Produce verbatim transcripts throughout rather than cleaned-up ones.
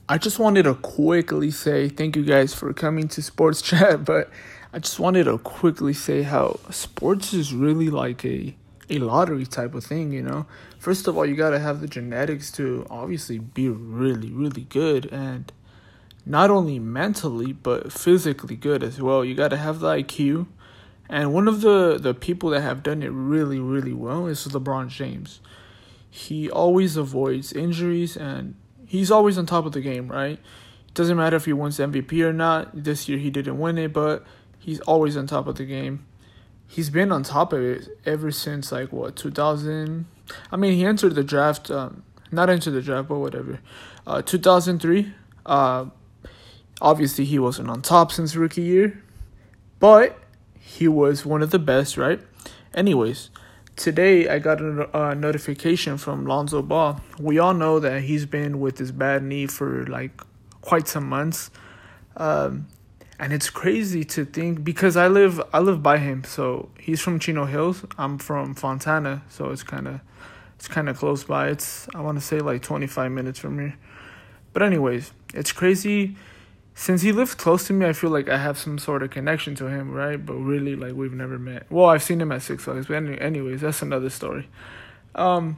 I just wanted to quickly say thank you guys for coming to Sports Chat, but I just wanted to quickly say how sports is really like a a lottery type of thing, you know. First of all, you got to have the genetics to obviously be really, really good, and not only mentally but physically good as well. You got to have the I Q. And one of the, the people that have done it really, really well is LeBron James. He always avoids injuries, and he's always on top of the game, right? It doesn't matter if he wins M V P or not. This year he didn't win it, but he's always on top of the game. He's been on top of it ever since, like, what, two thousand? I mean, he entered the draft, um, not entered the draft, but whatever. Uh, two thousand three, uh, obviously he wasn't on top since rookie year, but he was one of the best, right? Anyways, today I got a, a notification from Lonzo Ball. We all know that he's been with his bad knee for like quite some months, um, and it's crazy to think because I live I live by him. So he's from Chino Hills. I'm from Fontana, so it's kind of it's kind of close by. It's I want to say like twenty-five minutes from here. But anyways, it's crazy. Since he lives close to me, I feel like I have some sort of connection to him, right? But really, like, we've never met. Well, I've seen him at Six Flags, but anyways, that's another story. Um,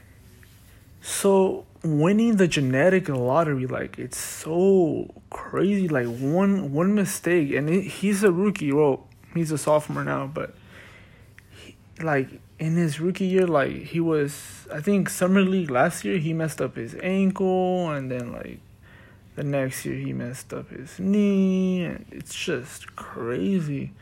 so winning the genetic lottery, like, it's so crazy. Like, one one mistake, and it, he's a rookie. Well, he's a sophomore now, but he, like, in his rookie year, like, he was, I think, Summer League last year, he messed up his ankle, and then, like, the next year he messed up his knee, and it's just crazy.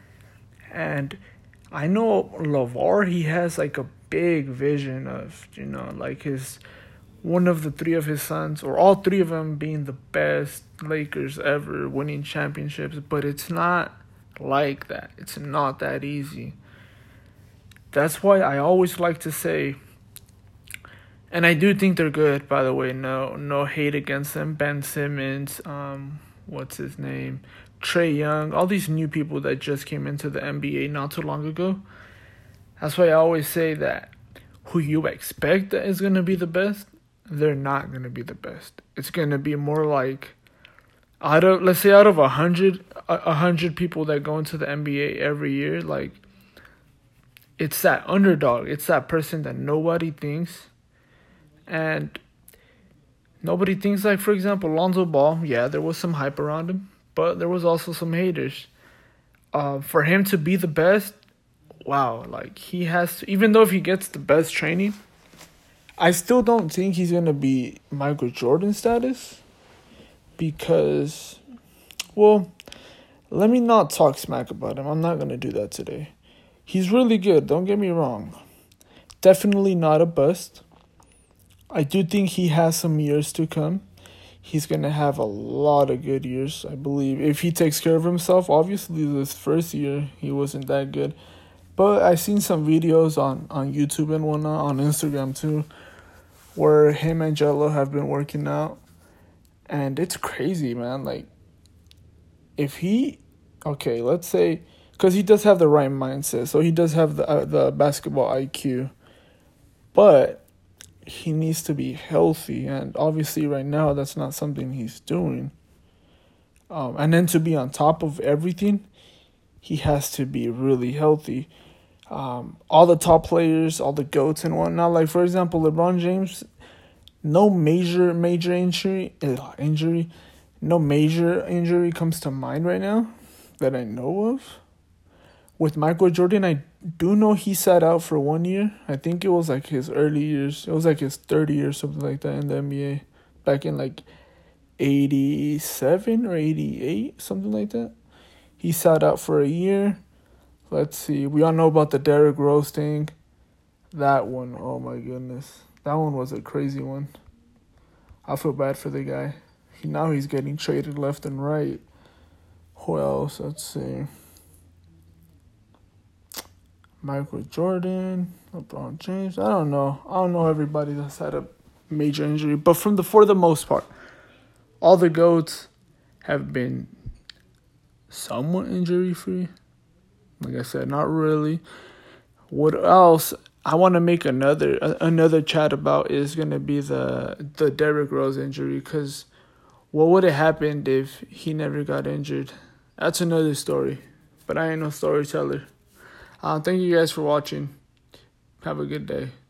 And I know LeVar, he has like a big vision of, you know, like his, one of the three of his sons, or all three of them being the best Lakers ever, winning championships, but it's not like that. It's not that easy. That's why I always like to say, and I do think they're good, by the way. No no hate against them. Ben Simmons, um, what's his name? Trae Young, all these new people that just came into the N B A not too long ago. That's why I always say that who you expect that is going to be the best, they're not going to be the best. It's going to be more like, out of let's say out of a hundred, a hundred people that go into the N B A every year, like, it's that underdog. It's that person that nobody thinks. And nobody thinks, like, for example, Lonzo Ball, yeah, there was some hype around him, but there was also some haters. Uh, for him to be the best, wow, like, he has to, even though if he gets the best training, I still don't think he's going to be Michael Jordan status because, well, let me not talk smack about him. I'm not going to do that today. He's really good, don't get me wrong. Definitely not a bust. I do think he has some years to come. He's going to have a lot of good years, I believe. If he takes care of himself, obviously this first year he wasn't that good. But I've seen some videos on, on YouTube and whatnot, on Instagram too, where him and Jello have been working out. And it's crazy, man. Like, if he, okay, let's say, because he does have the right mindset. So he does have the uh, the basketball I Q. But he needs to be healthy, and obviously right now that's not something he's doing. Um, and then to be on top of everything, he has to be really healthy. Um, all the top players, all the GOATs and whatnot, like for example, LeBron James, no major major injury, uh, injury, no major injury comes to mind right now that I know of. With Michael Jordan, I do know he sat out for one year. I think it was like his early years. It was like his third year or something like that in the N B A. Back in like eighty-seven or eighty-eight, something like that. He sat out for a year. Let's see. We all know about the Derrick Rose thing. That one, oh my goodness. That one was a crazy one. I feel bad for the guy. He, now he's getting traded left and right. Who else? Let's see. Michael Jordan, LeBron James. I don't know. I don't know everybody that's had a major injury. But from the for the most part, all the GOATs have been somewhat injury-free. Like I said, not really. What else I want to make another another chat about is going to be the, the Derrick Rose injury. Because what would have happened if he never got injured? That's another story. But I ain't no storyteller. Uh, thank you guys for watching. Have a good day.